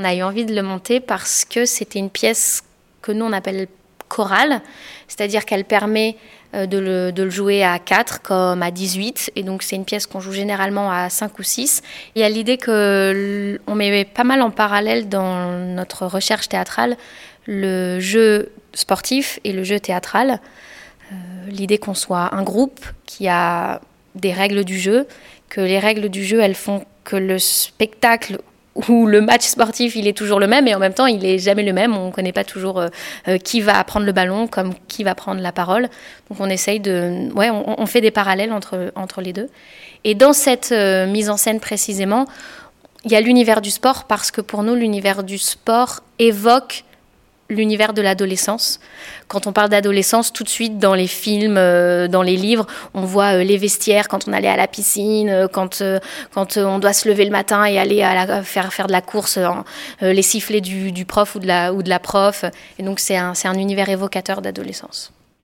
On a eu envie de le monter parce que c'était une pièce que nous on appelle chorale, c'est-à-dire qu'elle permet de le jouer à 4 comme à 18, et donc c'est une pièce qu'on joue généralement à 5 ou 6. Il y a l'idée qu'on met pas mal en parallèle dans notre recherche théâtrale le jeu sportif et le jeu théâtral. L'idée qu'on soit un groupe qui a des règles du jeu, que les règles du jeu elles font que le spectacle où le match sportif, il est toujours le même, et en même temps, il n'est jamais le même. On ne connaît pas toujours qui va prendre le ballon, comme qui va prendre la parole. Donc, on essaye de... Ouais, on fait des parallèles entre les deux. Et dans cette mise en scène, précisément, il y a l'univers du sport, parce que pour nous, l'univers du sport évoque l'univers de l'adolescence. Quand on parle d'adolescence, tout de suite, dans les films, dans les livres, on voit les vestiaires quand on allait à la piscine, quand on doit se lever le matin et aller faire de la course, les sifflets du prof ou de la prof. Et donc, c'est un univers évocateur d'adolescence.